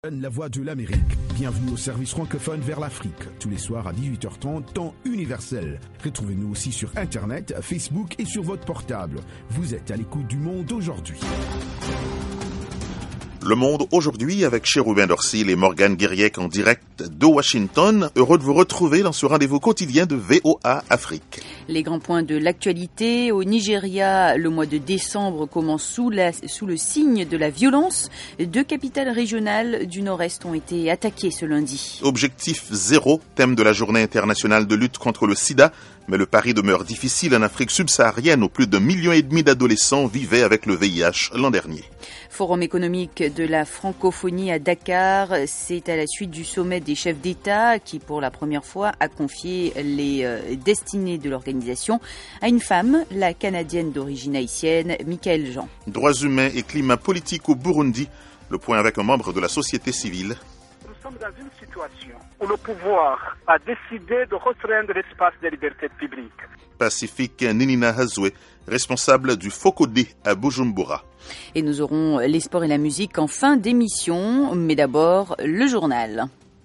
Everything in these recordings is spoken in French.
La voix de l'Amérique. Bienvenue au service francophone vers l'Afrique. Tous les soirs à 18h30, temps universel. Retrouvez-nous aussi sur Internet, Facebook et sur votre portable. Vous êtes à l'écoute du Monde aujourd'hui. Le Monde aujourd'hui avec Chérubin Dorsil et Morgane Guiriec en direct de Washington. Heureux de vous retrouver dans ce rendez-vous quotidien de VOA Afrique. Les grands points de l'actualité. Au Nigeria, le mois de décembre commence sous le signe de la violence. 2 capitales régionales du Nord-Est ont été attaquées ce lundi. Objectif zéro, thème de la journée internationale de lutte contre le sida. Mais le pari demeure difficile en Afrique subsaharienne où plus d'1,5 million d'adolescents vivaient avec le VIH l'an dernier. Forum économique de la francophonie à Dakar, c'est à la suite du sommet des chefs d'État qui, pour la première fois, a confié les destinées de l'organisation à une femme, la Canadienne d'origine haïtienne, Michaëlle Jean. Droits humains et climat politique au Burundi, le point avec un membre de la société civile. Nous sommes dans une situation où le pouvoir a décidé de restreindre l'espace des libertés publiques. Pacifique Ninina Hazoué, responsable du FOCODE à Bujumbura. Et nous aurons les sports et la musique en fin d'émission, mais d'abord le journal.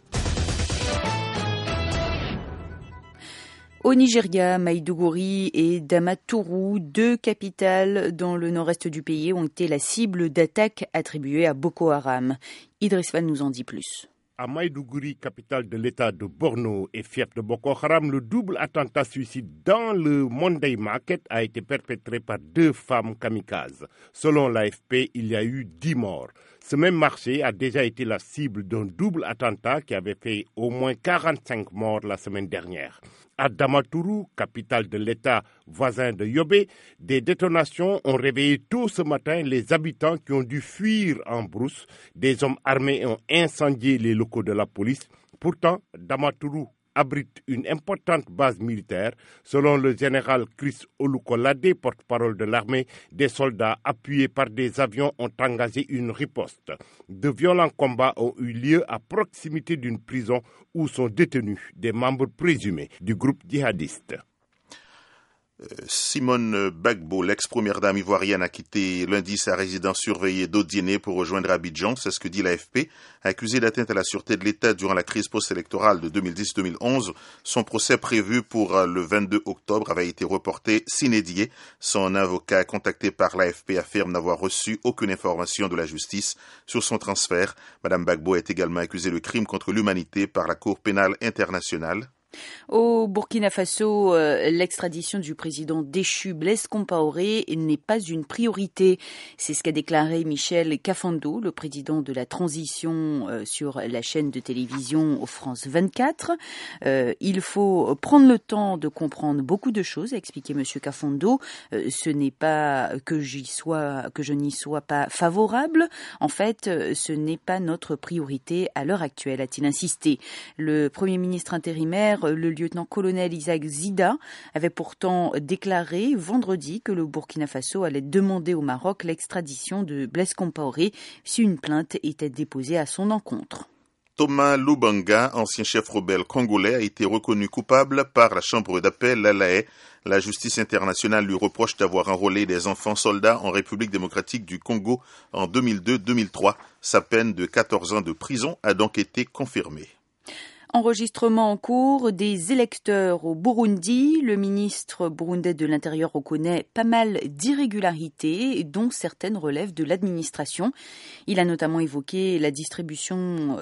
Au Nigeria, Maïdougouri et Damaturu, 2 capitales dans le nord-est du pays, ont été la cible d'attaques attribuées à Boko Haram. Idriss Fall nous en dit plus. À Maïdougouri, capitale de l'état de Borno et fief de Boko Haram, le double attentat suicide dans le Monday Market a été perpétré par 2 femmes kamikazes. Selon l'AFP, il y a eu 10 morts. Ce même marché a déjà été la cible d'un double attentat qui avait fait au moins 45 morts la semaine dernière. À Damaturu, capitale de l'État voisin de Yobe, des détonations ont réveillé tôt ce matin les habitants qui ont dû fuir en brousse. Des hommes armés ont incendié les locaux de la police. Pourtant, Damaturu abrite une importante base militaire. Selon le général Chris Olukolade, porte-parole de l'armée, des soldats appuyés par des avions ont engagé une riposte. De violents combats ont eu lieu à proximité d'une prison où sont détenus des membres présumés du groupe djihadiste. Simone Bagbo, l'ex-première dame ivoirienne, a quitté lundi sa résidence surveillée d'Odiéné pour rejoindre Abidjan, c'est ce que dit l'AFP. Accusée d'atteinte à la sûreté de l'État durant la crise post-électorale de 2010-2011, son procès prévu pour le 22 octobre avait été reporté sine die. Son avocat, contacté par l'AFP, affirme n'avoir reçu aucune information de la justice sur son transfert. Madame Bagbo est également accusée de crime contre l'humanité par la Cour pénale internationale. Au Burkina Faso, l'extradition du président déchu Blaise Compaoré n'est pas une priorité. C'est ce qu'a déclaré Michel Kafando, le président de la transition sur la chaîne de télévision France 24. Il faut prendre le temps de comprendre beaucoup de choses, a expliqué M. Kafando. Ce n'est pas que je n'y sois pas favorable. En fait, ce n'est pas notre priorité à l'heure actuelle, a-t-il insisté. Le Premier ministre intérimaire, le lieutenant-colonel Isaac Zida, avait pourtant déclaré vendredi que le Burkina Faso allait demander au Maroc l'extradition de Blaise Compaoré si une plainte était déposée à son encontre. Thomas Lubanga, ancien chef rebelle congolais, a été reconnu coupable par la chambre d'appel à La Haye. La justice internationale lui reproche d'avoir enrôlé des enfants soldats en République démocratique du Congo en 2002-2003. Sa peine de 14 ans de prison a donc été confirmée. Enregistrement en cours des électeurs au Burundi. Le ministre burundais de l'Intérieur reconnaît pas mal d'irrégularités, dont certaines relèvent de l'administration. Il a notamment évoqué la distribution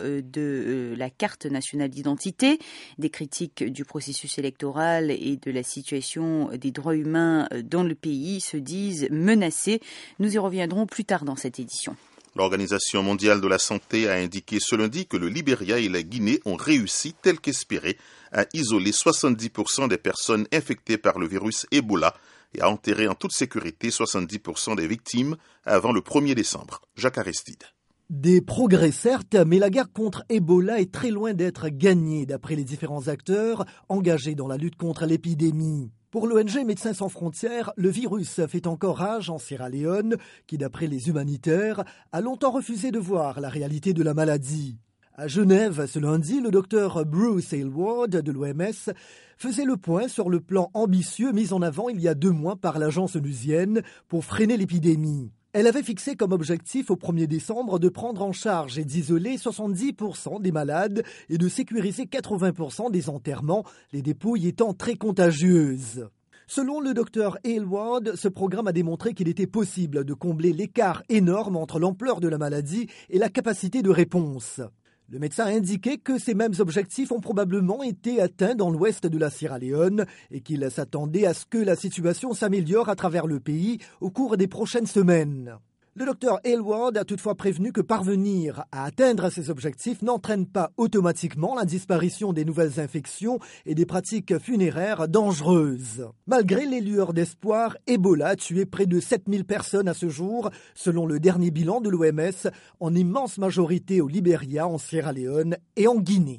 de la carte nationale d'identité, des critiques du processus électoral et de la situation des droits humains dans le pays se disent menacés. Nous y reviendrons plus tard dans cette édition. L'Organisation mondiale de la santé a indiqué ce lundi que le Libéria et la Guinée ont réussi, tel qu'espéré, à isoler 70% des personnes infectées par le virus Ebola et à enterrer en toute sécurité 70% des victimes avant le 1er décembre. Jacques Aristide. Des progrès certes, mais la guerre contre Ebola est très loin d'être gagnée d'après les différents acteurs engagés dans la lutte contre l'épidémie. Pour l'ONG Médecins sans frontières, le virus fait encore rage en Sierra Leone, qui d'après les humanitaires a longtemps refusé de voir la réalité de la maladie. À Genève, ce lundi, le docteur Bruce Aylward de l'OMS faisait le point sur le plan ambitieux mis en avant il y a 2 mois par l'agence onusienne pour freiner l'épidémie. Elle avait fixé comme objectif au 1er décembre de prendre en charge et d'isoler 70% des malades et de sécuriser 80% des enterrements, les dépouilles étant très contagieuses. Selon le docteur Aylward, ce programme a démontré qu'il était possible de combler l'écart énorme entre l'ampleur de la maladie et la capacité de réponse. Le médecin a indiqué que ces mêmes objectifs ont probablement été atteints dans l'ouest de la Sierra Leone et qu'il s'attendait à ce que la situation s'améliore à travers le pays au cours des prochaines semaines. Le docteur Aylward a toutefois prévenu que parvenir à atteindre ces objectifs n'entraîne pas automatiquement la disparition des nouvelles infections et des pratiques funéraires dangereuses. Malgré les lueurs d'espoir, Ebola a tué près de 7000 personnes à ce jour, selon le dernier bilan de l'OMS, en immense majorité au Libéria, en Sierra Leone et en Guinée.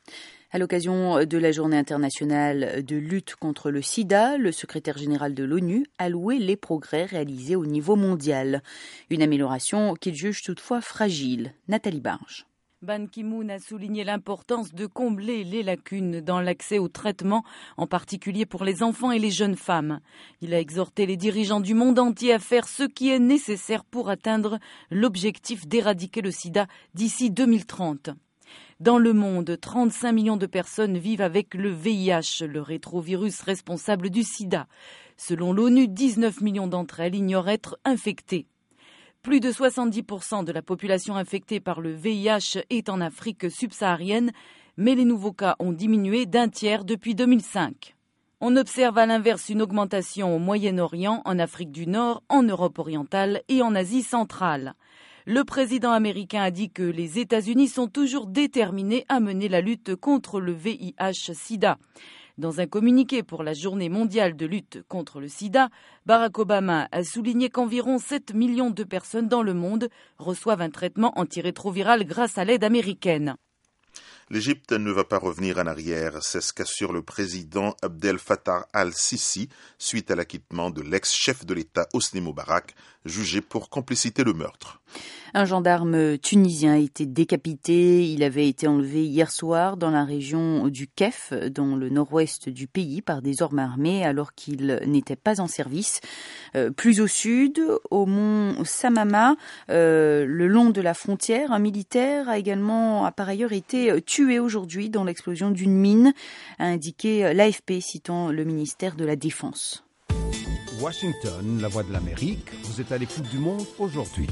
À l'occasion de la Journée internationale de lutte contre le sida, le secrétaire général de l'ONU a loué les progrès réalisés au niveau mondial. Une amélioration qu'il juge toutefois fragile. Nathalie Barge. Ban Ki-moon a souligné l'importance de combler les lacunes dans l'accès au traitement, en particulier pour les enfants et les jeunes femmes. Il a exhorté les dirigeants du monde entier à faire ce qui est nécessaire pour atteindre l'objectif d'éradiquer le sida d'ici 2030. Dans le monde, 35 millions de personnes vivent avec le VIH, le rétrovirus responsable du sida. Selon l'ONU, 19 millions d'entre elles ignorent être infectées. Plus de 70% de la population infectée par le VIH est en Afrique subsaharienne, mais les nouveaux cas ont diminué d'un tiers depuis 2005. On observe à l'inverse une augmentation au Moyen-Orient, en Afrique du Nord, en Europe orientale et en Asie centrale. Le président américain a dit que les États-Unis sont toujours déterminés à mener la lutte contre le VIH-Sida. Dans un communiqué pour la Journée mondiale de lutte contre le sida, Barack Obama a souligné qu'environ 7 millions de personnes dans le monde reçoivent un traitement antirétroviral grâce à l'aide américaine. L'Égypte ne va pas revenir en arrière, c'est ce qu'assure le président Abdel Fattah al-Sisi suite à l'acquittement de l'ex-chef de l'État Hosni Moubarak, jugé pour complicité de meurtre. Un gendarme tunisien a été décapité. Il avait été enlevé hier soir dans la région du Kef, dans le nord-ouest du pays, par des hommes armés alors qu'il n'était pas en service. Plus au sud, au mont Samama, le long de la frontière, un militaire a par ailleurs été tué aujourd'hui dans l'explosion d'une mine, a indiqué l'AFP citant le ministère de la Défense. Washington, la voix de l'Amérique, vous êtes à l'écoute du monde aujourd'hui.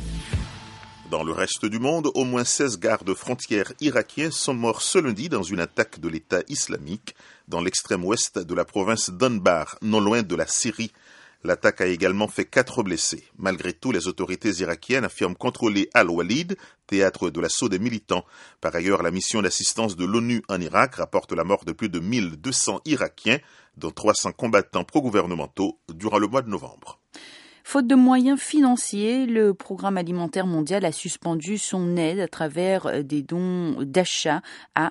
Dans le reste du monde, au moins 16 gardes frontières irakiens sont morts ce lundi dans une attaque de l'État islamique dans l'extrême ouest de la province d'Anbar, non loin de la Syrie. L'attaque a également fait 4 blessés. Malgré tout, les autorités irakiennes affirment contrôler Al-Walid, théâtre de l'assaut des militants. Par ailleurs, la mission d'assistance de l'ONU en Irak rapporte la mort de plus de 1200 Irakiens, dont 300 combattants pro-gouvernementaux, durant le mois de novembre. Faute de moyens financiers, le Programme alimentaire mondial a suspendu son aide à travers des dons d'achat à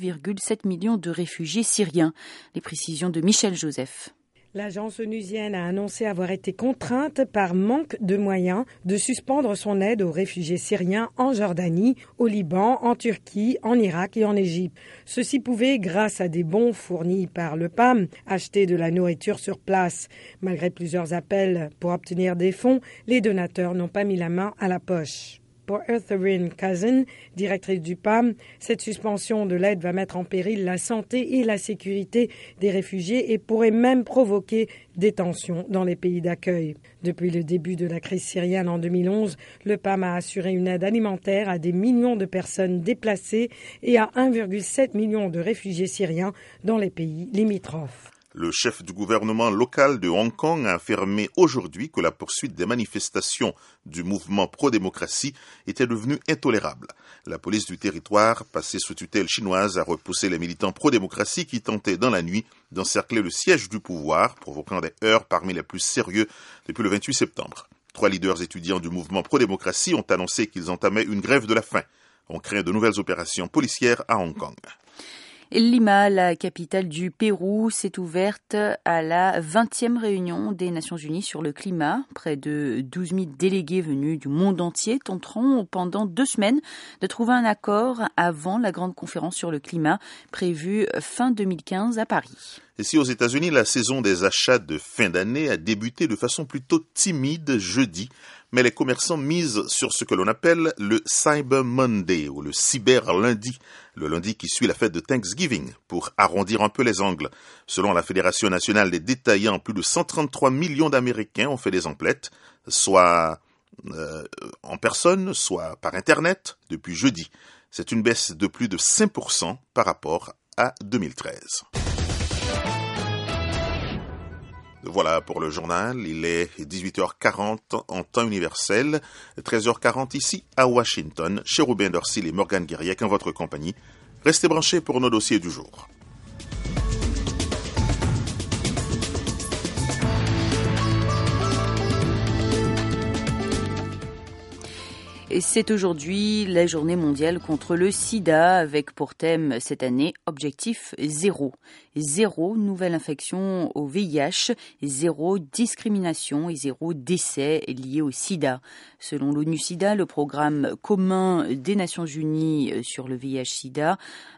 1,7 million de réfugiés syriens. Les précisions de Michel Joseph. L'agence onusienne a annoncé avoir été contrainte par manque de moyens de suspendre son aide aux réfugiés syriens en Jordanie, au Liban, en Turquie, en Irak et en Égypte. Ceci pouvait grâce à des bons fournis par le PAM, acheter de la nourriture sur place. Malgré plusieurs appels pour obtenir des fonds, les donateurs n'ont pas mis la main à la poche. Pour Eartharine Cousin, directrice du PAM, cette suspension de l'aide va mettre en péril la santé et la sécurité des réfugiés et pourrait même provoquer des tensions dans les pays d'accueil. Depuis le début de la crise syrienne en 2011, le PAM a assuré une aide alimentaire à des millions de personnes déplacées et à 1,7 million de réfugiés syriens dans les pays limitrophes. Le chef du gouvernement local de Hong Kong a affirmé aujourd'hui que la poursuite des manifestations du mouvement pro-démocratie était devenue intolérable. La police du territoire, passée sous tutelle chinoise, a repoussé les militants pro-démocratie qui tentaient dans la nuit d'encercler le siège du pouvoir, provoquant des heurts parmi les plus sérieux depuis le 28 septembre. 3 leaders étudiants du mouvement pro-démocratie ont annoncé qu'ils entamaient une grève de la faim. On craint de nouvelles opérations policières à Hong Kong. Lima, la capitale du Pérou, s'est ouverte à la 20e réunion des Nations Unies sur le climat. Près de 12 000 délégués venus du monde entier tenteront pendant 2 semaines de trouver un accord avant la grande conférence sur le climat prévue fin 2015 à Paris. Ici aux États-Unis, la saison des achats de fin d'année a débuté de façon plutôt timide jeudi, mais les commerçants misent sur ce que l'on appelle le Cyber Monday ou le cyber lundi, le lundi qui suit la fête de Thanksgiving, pour arrondir un peu les angles. Selon la Fédération nationale des détaillants, plus de 133 millions d'Américains ont fait des emplettes, soit en personne, soit par Internet, depuis jeudi. C'est une baisse de plus de 5% par rapport à 2013. Voilà pour le journal, il est 18h40 en temps universel, 13h40 ici à Washington, chez Robin Dorsil et Morgane Guiriec en votre compagnie. Restez branchés pour nos dossiers du jour. Et c'est aujourd'hui la journée mondiale contre le sida avec pour thème cette année objectif zéro. Zéro nouvelle infection au VIH, zéro discrimination et zéro décès lié au sida. Selon l'ONU-SIDA, le programme commun des Nations Unies sur le VIH-SIDA,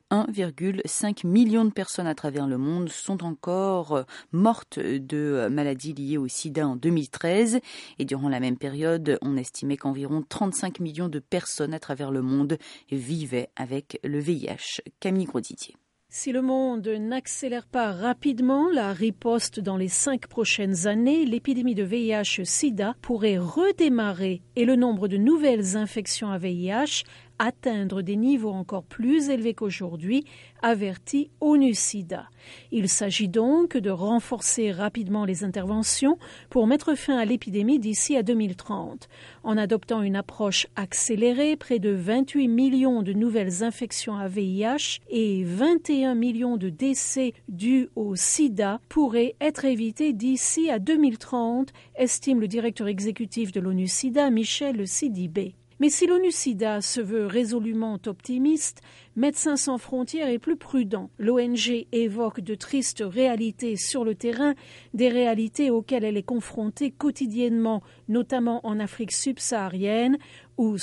1,5 million de personnes à travers le monde sont encore mortes de maladies liées au sida en 2013. Et durant la même période, on estimait qu'environ 35 millions de personnes à travers le monde vivaient avec le VIH. Camille Grosdidier. Si le monde n'accélère pas rapidement la riposte dans les 5 prochaines années, l'épidémie de VIH-Sida pourrait redémarrer et le nombre de nouvelles infections à VIH atteindre des niveaux encore plus élevés qu'aujourd'hui, avertit ONU-SIDA. Il s'agit donc de renforcer rapidement les interventions pour mettre fin à l'épidémie d'ici à 2030. En adoptant une approche accélérée, près de 28 millions de nouvelles infections à VIH et 21 millions de décès dus au sida pourraient être évités d'ici à 2030, estime le directeur exécutif de l'ONU-SIDA, Michel Sidibé. Mais si l'ONU-SIDA se veut résolument optimiste, Médecins sans frontières est plus prudent. L'ONG évoque de tristes réalités sur le terrain, des réalités auxquelles elle est confrontée quotidiennement, notamment en Afrique subsaharienne, où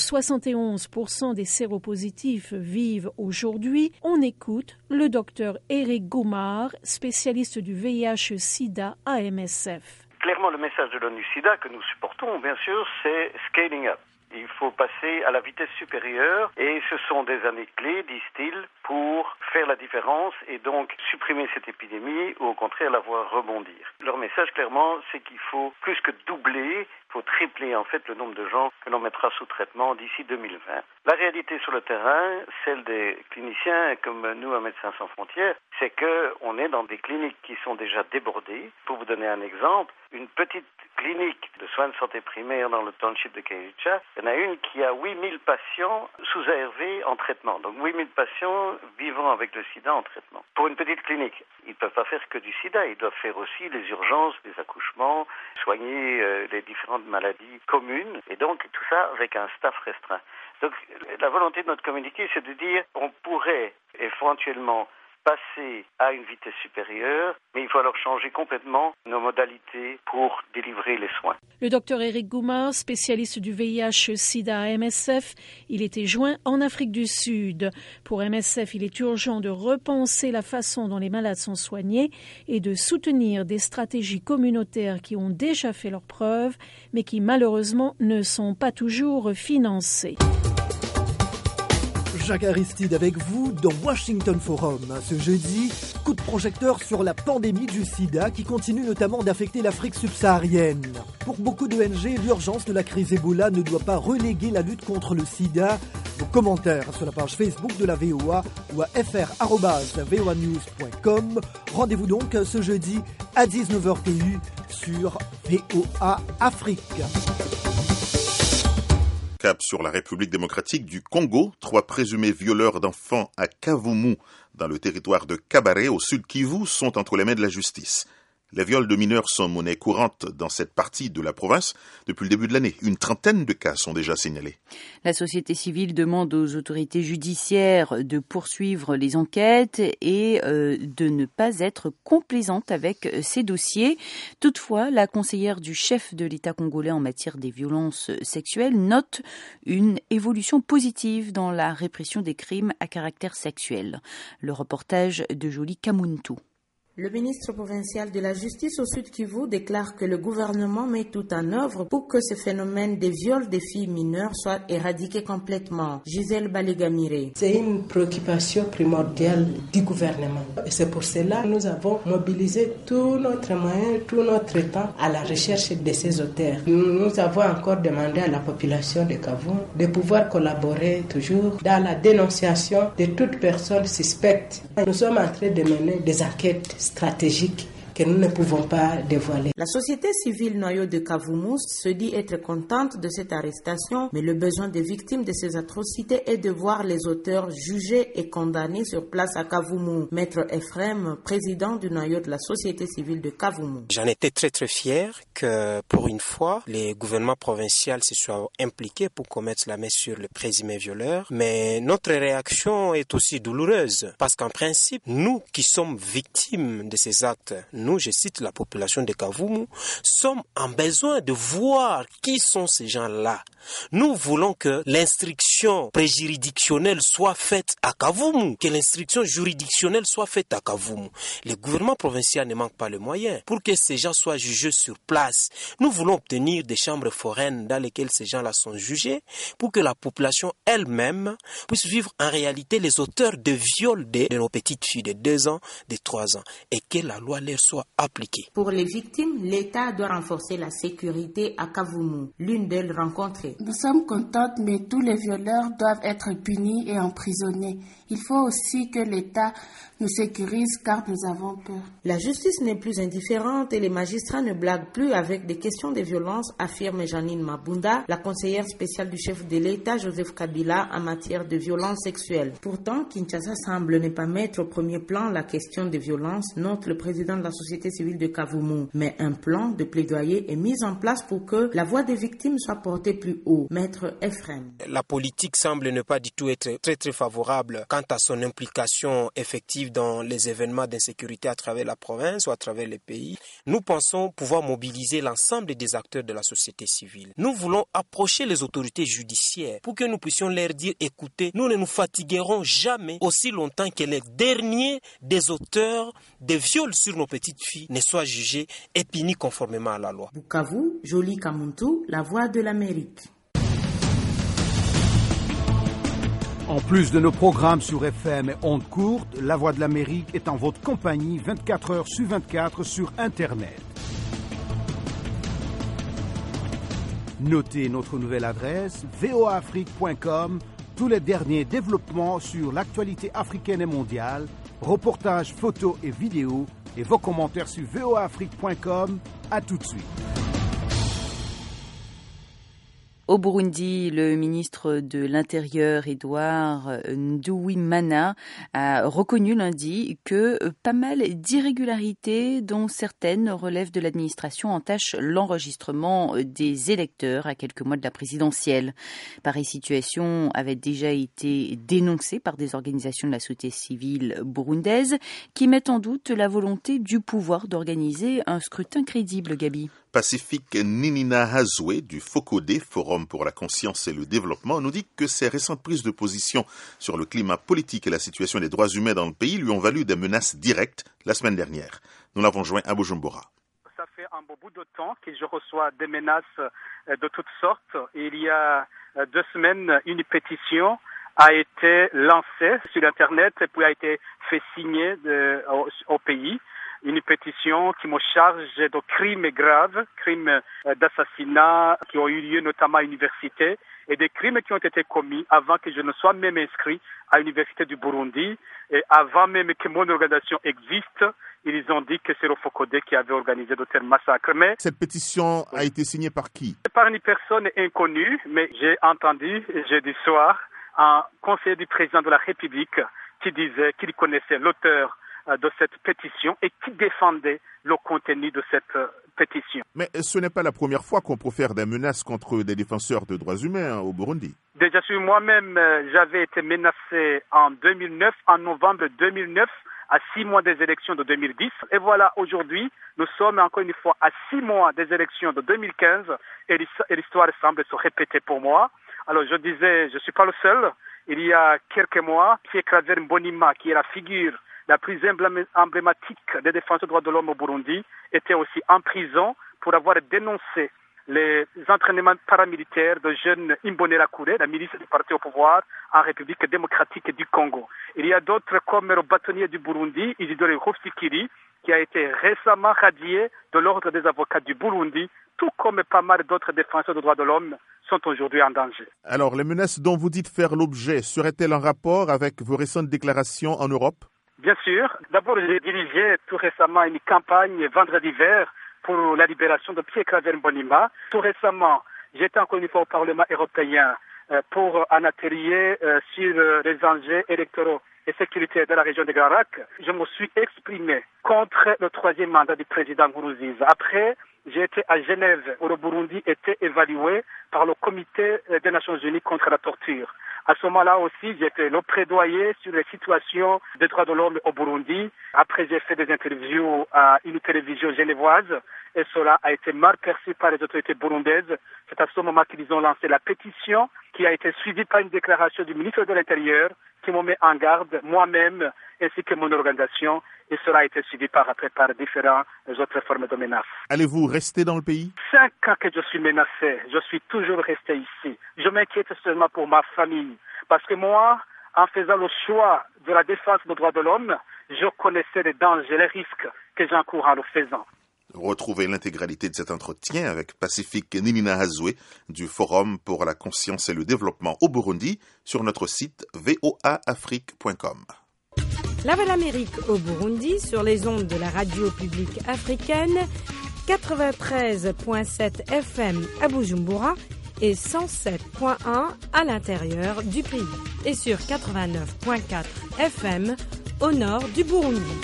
71% des séropositifs vivent aujourd'hui. On écoute le docteur Eric Goumard, spécialiste du VIH-Sida à MSF. Clairement, le message de l'ONU-SIDA que nous supportons, bien sûr, c'est « scaling up ». Il faut passer à la vitesse supérieure et ce sont des années clés, disent-ils, pour faire la différence et donc supprimer cette épidémie ou au contraire la voir rebondir. Leur message clairement, c'est qu'il faut plus que doubler, il faut tripler en fait le nombre de gens que l'on mettra sous traitement d'ici 2020. La réalité sur le terrain, celle des cliniciens comme nous à Médecins sans frontières, c'est qu'on est dans des cliniques qui sont déjà débordées. Pour vous donner un exemple, une petite clinique de soins de santé primaire dans le township de Kailicha, il y en a une qui a 8000 patients sous ARV en traitement. Donc 8000 patients vivant avec le sida en traitement. Pour une petite clinique, ils ne peuvent pas faire que du sida, ils doivent faire aussi les urgences, les accouchements, soigner les différentes maladies communes, et donc tout ça avec un staff restreint. Donc la volonté de notre communiqué, c'est de dire on pourrait éventuellement passer à une vitesse supérieure, mais il faut alors changer complètement nos modalités pour délivrer les soins. Le docteur Eric Goumard, spécialiste du VIH-Sida à MSF, il était joint en Afrique du Sud. Pour MSF, il est urgent de repenser la façon dont les malades sont soignés et de soutenir des stratégies communautaires qui ont déjà fait leurs preuves, mais qui malheureusement ne sont pas toujours financées. Jacques Aristide avec vous dans Washington Forum. Ce jeudi, coup de projecteur sur la pandémie du sida qui continue notamment d'affecter l'Afrique subsaharienne. Pour beaucoup d'ONG, l'urgence de la crise Ebola ne doit pas reléguer la lutte contre le sida. Vos commentaires sur la page Facebook de la VOA ou à fr@voanews.com. Rendez-vous donc ce jeudi à 19h TU sur VOA Afrique. Cap sur la République démocratique du Congo, 3 présumés violeurs d'enfants à Kavumu, dans le territoire de Kabare, au sud Kivu, sont entre les mains de la justice. Les viols de mineurs sont monnaie courante dans cette partie de la province depuis le début de l'année. Une trentaine de cas sont déjà signalés. La société civile demande aux autorités judiciaires de poursuivre les enquêtes et de ne pas être complaisante avec ces dossiers. Toutefois, la conseillère du chef de l'État congolais en matière des violences sexuelles note une évolution positive dans la répression des crimes à caractère sexuel. Le reportage de Jolie Kamuntu. Le ministre provincial de la Justice au Sud Kivu déclare que le gouvernement met tout en œuvre pour que ce phénomène des viols des filles mineures soit éradiqué complètement. Gisèle Balegamire. C'est une préoccupation primordiale du gouvernement. Et c'est pour cela que nous avons mobilisé tout notre moyen, tout notre temps à la recherche de ces auteurs. Nous avons encore demandé à la population de Kavumu de pouvoir collaborer toujours dans la dénonciation de toute personne suspecte. Nous sommes en train de mener des enquêtes stratégiques que nous ne pouvons pas dévoiler. La société civile noyau de Kavumu se dit être contente de cette arrestation, mais le besoin des victimes de ces atrocités est de voir les auteurs jugés et condamnés sur place à Kavumu. Maître Ephraim, président du noyau de la société civile de Kavumu. J'en étais très fier que pour une fois, les gouvernements provinciaux se soient impliqués pour commettre la main sur le présumé violeur, mais notre réaction est aussi douloureuse parce qu'en principe, nous qui sommes victimes de ces actes, nous, je cite la population de Kavumu, sommes en besoin de voir qui sont ces gens-là. Nous voulons que l'instruction préjuridictionnelle soit faite à Kavumu, que l'instruction juridictionnelle soit faite à Kavumu. Le gouvernement provincial ne manque pas les moyens pour que ces gens soient jugés sur place. Nous voulons obtenir des chambres foraines dans lesquelles ces gens-là sont jugés pour que la population elle-même puisse vivre en réalité les auteurs de viols de nos petites filles de 2 ans, de 3 ans et que la loi leur soit appliquée. Pour les victimes, l'État doit renforcer la sécurité à Kavumu. L'une d'elles rencontrée. Nous sommes contentes, mais tous les violeurs doivent être punis et emprisonnés. Il faut aussi que l'État nous sécurise car nous avons peur. La justice n'est plus indifférente et les magistrats ne blaguent plus avec des questions de violence, affirme Janine Mabunda, la conseillère spéciale du chef de l'État Joseph Kabila en matière de violence sexuelle. Pourtant, Kinshasa semble ne pas mettre au premier plan la question des violences, note le président de la société civile de Kavumu. Mais un plan de plaidoyer est mis en place pour que la voix des victimes soit portée plus haut. Maître Ephraim. La politique semble ne pas du tout être très favorable quant à son implication effective dans les événements d'insécurité à travers la province ou à travers les pays. Nous pensons pouvoir mobiliser l'ensemble des acteurs de la société civile. Nous voulons approcher les autorités judiciaires pour que nous puissions leur dire, écoutez, nous ne nous fatiguerons jamais aussi longtemps que les derniers des auteurs des viols sur nos petites filles ne soient jugés et punis conformément à la loi. Bukavu, Jolie Kamuntu, la voix de l'Amérique. En plus de nos programmes sur FM et ondes courtes, La Voix de l'Amérique est en votre compagnie 24 heures sur 24 sur Internet. Notez notre nouvelle adresse voaafrique.com, tous les derniers développements sur l'actualité africaine et mondiale, reportages, photos et vidéos, et vos commentaires sur voaafrique.com. À tout de suite. Au Burundi, le ministre de l'Intérieur, Edouard Nduwimana, a reconnu lundi que pas mal d'irrégularités, dont certaines relèvent de l'administration, entachent l'enregistrement des électeurs à quelques mois de la présidentielle. Pareille situation avait déjà été dénoncée par des organisations de la société civile burundaise qui mettent en doute la volonté du pouvoir d'organiser un scrutin crédible, Gabi. Pacifique Ninina Hazoué du FOCODE, Forum pour la conscience et le développement, nous dit que ses récentes prises de position sur le climat politique et la situation des droits humains dans le pays lui ont valu des menaces directes la semaine dernière. Nous l'avons joint à Bujumbura. Ça fait un bon bout de temps que je reçois des menaces de toutes sortes. Il y a 2 semaines, une pétition a été lancée sur Internet et puis a été fait signer au pays. Une pétition qui me charge de crimes graves, crimes d'assassinat qui ont eu lieu notamment à l'université et des crimes qui ont été commis avant que je ne sois même inscrit à l'université du Burundi et avant même que mon organisation existe. Ils ont dit que c'est le FOCODE qui avait organisé de tels massacres. Mais cette pétition a été signée par qui? Par une personne inconnue, mais j'ai entendu jeudi soir un conseiller du président de la République qui disait qu'il connaissait l'auteur de cette pétition et qui défendait le contenu de cette pétition. Mais ce n'est pas la première fois qu'on profère des menaces contre des défenseurs de droits humains au Burundi. Déjà sur moi-même, j'avais été menacé en novembre 2009, à 6 mois des élections de 2010. Et voilà, aujourd'hui, nous sommes encore une fois à 6 mois des élections de 2015 et l'histoire semble se répéter pour moi. Alors je disais, je ne suis pas le seul. Il y a quelques mois, Pierre Claver Mbonimpa, qui est la figure la plus emblématique des défenseurs des droits de l'homme au Burundi, était aussi en prison pour avoir dénoncé les entraînements paramilitaires de jeunes Imbonerakure, la milice du parti au pouvoir en République démocratique du Congo. Il y a d'autres comme le bâtonnier du Burundi, Isidore Rufsikiri, qui a été récemment radié de l'ordre des avocats du Burundi, tout comme pas mal d'autres défenseurs des droits de l'homme sont aujourd'hui en danger. Alors, les menaces dont vous dites faire l'objet seraient-elles en rapport avec vos récentes déclarations en Europe? Bien sûr. D'abord, j'ai dirigé tout récemment une campagne vendredi vert pour la libération de Pierre-Claver Mbonimpa. Tout récemment, j'étais encore une fois au Parlement européen pour un atelier sur les enjeux électoraux et sécuritaires de la région de Grand-Lac. Je me suis exprimé contre le troisième mandat du président Nkurunziza. Après, j'ai été à Genève, où le Burundi était évalué par le Comité des Nations Unies contre la torture. À ce moment-là aussi, j'ai fait le plaidoyer sur les situations des droits de l'homme au Burundi. Après, j'ai fait des interviews à une télévision genevoise et cela a été mal perçu par les autorités burundaises. C'est à ce moment qu'ils ont lancé la pétition qui a été suivie par une déclaration du ministre de l'Intérieur qui me met en garde moi-même ainsi que mon organisation et cela a été suivi par différentes autres formes de menaces. Allez-vous rester dans le pays? 5 ans que je suis menacé, je suis toujours resté ici. Je m'inquiète seulement pour ma famille parce que moi, en faisant le choix de la défense des droits de l'homme, je connaissais les dangers, les risques que j'encours en le faisant. Retrouvez l'intégralité de cet entretien avec Pacifique Nininahazoe du Forum pour la conscience et le développement au Burundi sur notre site voaafrique.com. La Belle Amérique au Burundi sur les ondes de la radio publique africaine 93.7 FM à Bujumbura et 107.1 à l'intérieur du pays et sur 89.4 FM au nord du Burundi.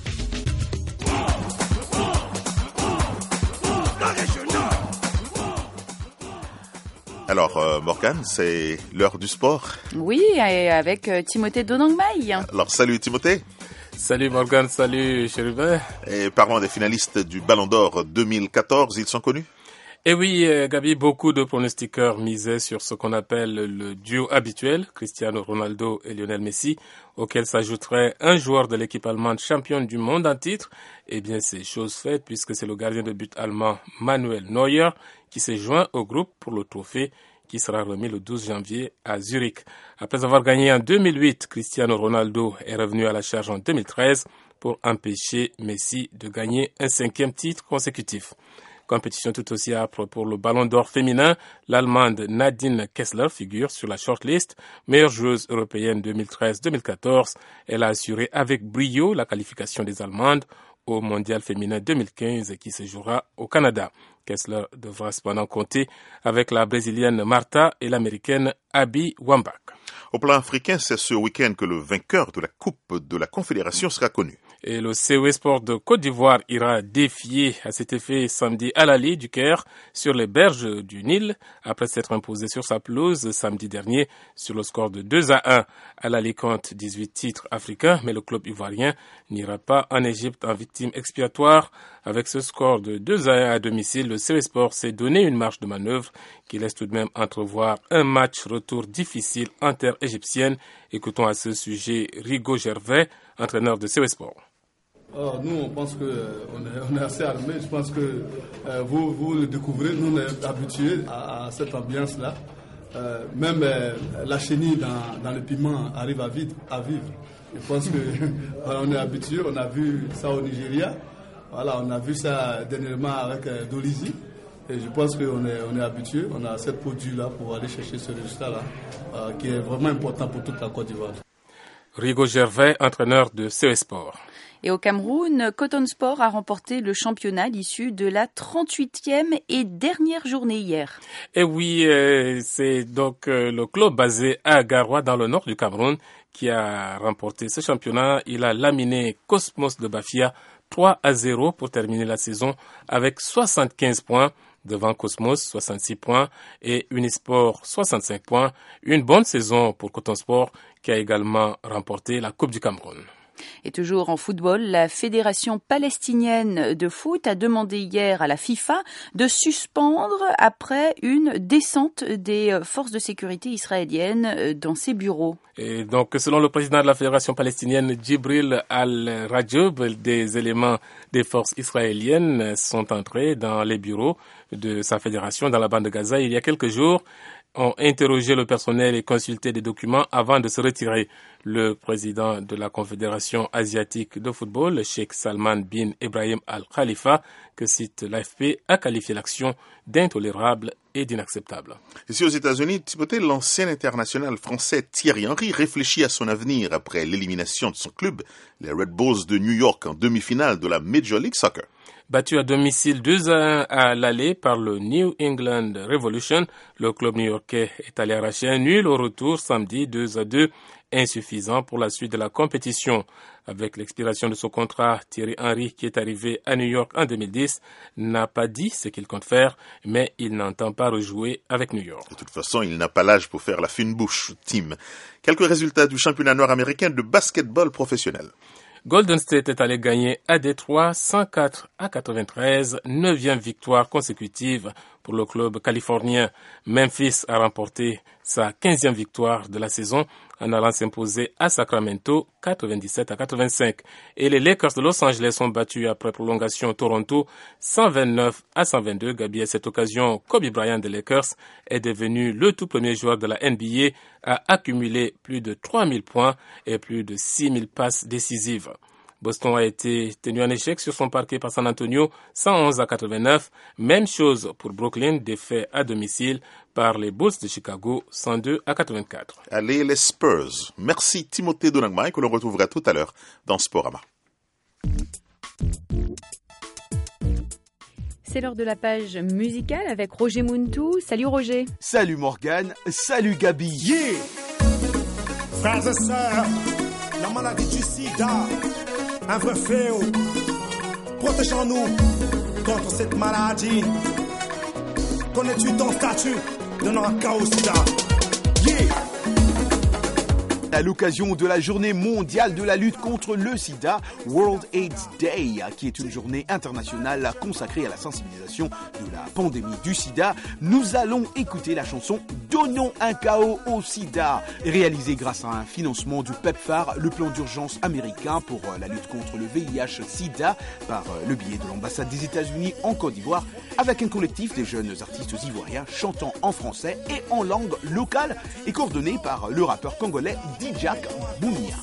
Alors, Morgane, c'est l'heure du sport. Oui, et avec Timothée Donangmai. Alors, salut Timothée. Salut Morgane, salut Chérubin. Et parlons des finalistes du Ballon d'Or 2014, ils sont connus? Eh oui, Gabi, beaucoup de pronostiqueurs misaient sur ce qu'on appelle le duo habituel, Cristiano Ronaldo et Lionel Messi, auquel s'ajouterait un joueur de l'équipe allemande championne du monde en titre. Eh bien, c'est chose faite puisque c'est le gardien de but allemand Manuel Neuer qui s'est joint au groupe pour le trophée qui sera remis le 12 janvier à Zurich. Après avoir gagné en 2008, Cristiano Ronaldo est revenu à la charge en 2013 pour empêcher Messi de gagner un 5e titre consécutif. Compétition tout aussi âpre pour le Ballon d'Or féminin. L'Allemande Nadine Kessler figure sur la shortlist. Meilleure joueuse européenne 2013-2014. Elle a assuré avec brio la qualification des Allemandes au Mondial féminin 2015 qui se jouera au Canada. Kessler devra cependant compter avec la Brésilienne Marta et l'Américaine Abby Wambach. Au plan africain, c'est ce week-end que le vainqueur de la Coupe de la Confédération sera connu. Et le COE Sport de Côte d'Ivoire ira défier à cet effet samedi Al Ahly du Caire sur les berges du Nil après s'être imposé sur sa pelouse samedi dernier sur le score de 2-1. Al Ahly compte 18 titres africains, mais le club ivoirien n'ira pas en Égypte en victime expiatoire. Avec ce score de 2-1 à domicile, le COE Sport s'est donné une marge de manœuvre qui laisse tout de même entrevoir un match retour difficile en terre égyptienne. Écoutons à ce sujet Rigo Gervais, entraîneur de COE Sport. Alors nous, on pense qu'on est assez armés. Je pense que vous le découvrez. Nous, on est habitués à cette ambiance-là. Même la chenille dans le piment arrive à vivre. Je pense qu'on est habitués. On a vu ça au Nigeria. Voilà, on a vu ça dernièrement avec Dolizy. Et je pense qu'on est habitués. On a cette produit-là pour aller chercher ce résultat-là qui est vraiment important pour toute la Côte d'Ivoire. Rigo Gervais, entraîneur de COE Sport. Et au Cameroun, Coton Sport a remporté le championnat à l'issue de la 38e et dernière journée hier. Et oui, c'est donc le club basé à Garoua dans le nord du Cameroun qui a remporté ce championnat. Il a laminé Cosmos de Bafia 3-0 pour terminer la saison avec 75 points. Devant Cosmos, 66 points et Unisport, 65 points. Une bonne saison pour Coton Sport qui a également remporté la Coupe du Cameroun. Et toujours en football, la Fédération palestinienne de foot a demandé hier à la FIFA de suspendre après une descente des forces de sécurité israéliennes dans ses bureaux. Et donc, selon le président de la Fédération palestinienne, Djibril Al-Rajoub, des éléments des forces israéliennes sont entrés dans les bureaux de sa fédération dans la bande de Gaza il y a quelques jours, ont interrogé le personnel et consulté des documents avant de se retirer. Le président de la Confédération asiatique de football, le Cheikh Salman bin Ibrahim Al Khalifa, que cite l'AFP, a qualifié l'action d'intolérable et d'inacceptable. Ici aux États-Unis, Timothée, l'ancien international français Thierry Henry réfléchit à son avenir après l'élimination de son club, les Red Bulls de New York, en demi-finale de la Major League Soccer. Battu à domicile 2-1 à l'aller par le New England Revolution, le club new-yorkais est allé arracher un nul au retour samedi 2-2, insuffisant pour la suite de la compétition. Avec l'expiration de son contrat, Thierry Henry, qui est arrivé à New York en 2010, n'a pas dit ce qu'il compte faire, mais il n'entend pas rejouer avec New York. De toute façon, il n'a pas l'âge pour faire la fine bouche, Tim. Quelques résultats du championnat nord-américain de basketball professionnel. Golden State est allé gagner à Détroit 104-93, 9e victoire consécutive pour le club californien. Memphis a remporté sa 15e victoire de la saison en allant s'imposer à Sacramento 97-85. Et les Lakers de Los Angeles ont battu après prolongation Toronto 129-122. Gabi, à cette occasion, Kobe Bryant des Lakers est devenu le tout premier joueur de la NBA à accumuler plus de 3000 points et plus de 6000 passes décisives. Boston a été tenu en échec sur son parquet par San Antonio 111-89. Même chose pour Brooklyn, défait à domicile par les Bulls de Chicago 102-84. Allez les Spurs. Merci Timothée Donagma, que l'on retrouvera tout à l'heure dans Sporama. C'est l'heure de la page musicale avec Roger Muntu. Salut Roger. Salut Morgane, salut Gabi. Yeah. Frères et sœurs, la maladie du sida, un vrai fléau. Protégeons-nous contre cette maladie. Connais-tu ton statut de non-cas au sida? Yeah. À l'occasion de la journée mondiale de la lutte contre le sida, World AIDS Day, qui est une journée internationale consacrée à la sensibilisation de la pandémie du sida, nous allons écouter la chanson Donnons un chaos au sida, réalisée grâce à un financement du PEPFAR, le plan d'urgence américain pour la lutte contre le VIH-sida, par le biais de l'ambassade des États-Unis en Côte d'Ivoire, avec un collectif des jeunes artistes ivoiriens chantant en français et en langue locale, et coordonné par le rappeur congolais Dijak Bounia.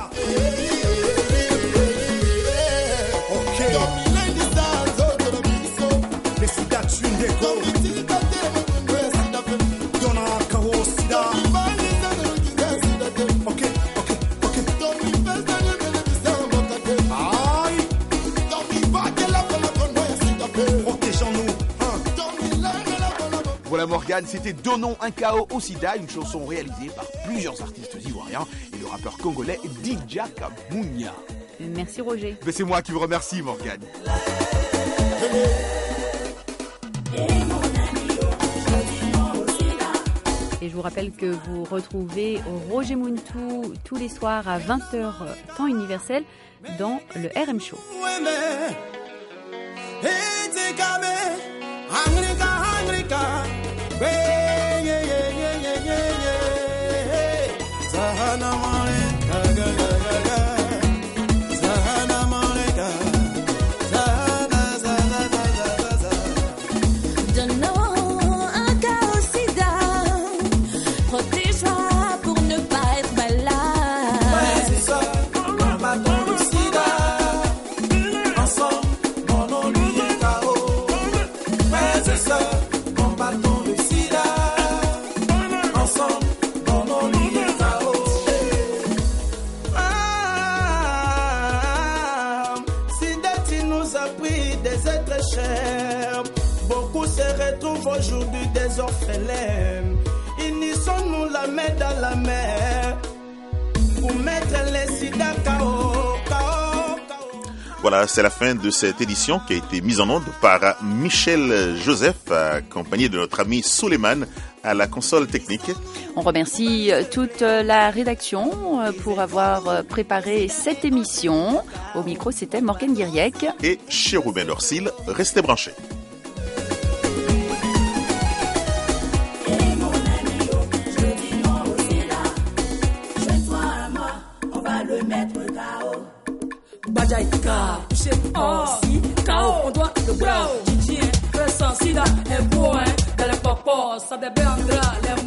Voilà Morgane, c'était Donnons un chaos au sida, une chanson réalisée par plusieurs artistes ivoiriens et le rappeur congolais Dijak Bounia. Merci Roger. Mais c'est moi qui vous remercie Morgane. Et je vous rappelle que vous retrouvez Roger Muntu tous les soirs à 20h temps universel dans le RM Show. Beaucoup se retrouvent aujourd'hui des orphelins. Unissons-nous la main dans la main pour mettre les sida KO. Voilà, c'est la fin de cette édition qui a été mise en onde par Michel Joseph, accompagné de notre ami Souleymane à la console technique. On remercie toute la rédaction pour avoir préparé cette émission. Au micro, c'était Morgane Guiriec et Chérubin Dorsil. Restez branchés. Touché si KO, on doit le brow. Gigi, ressent sida, est beau, hein. Dans les popos, ça débandra, les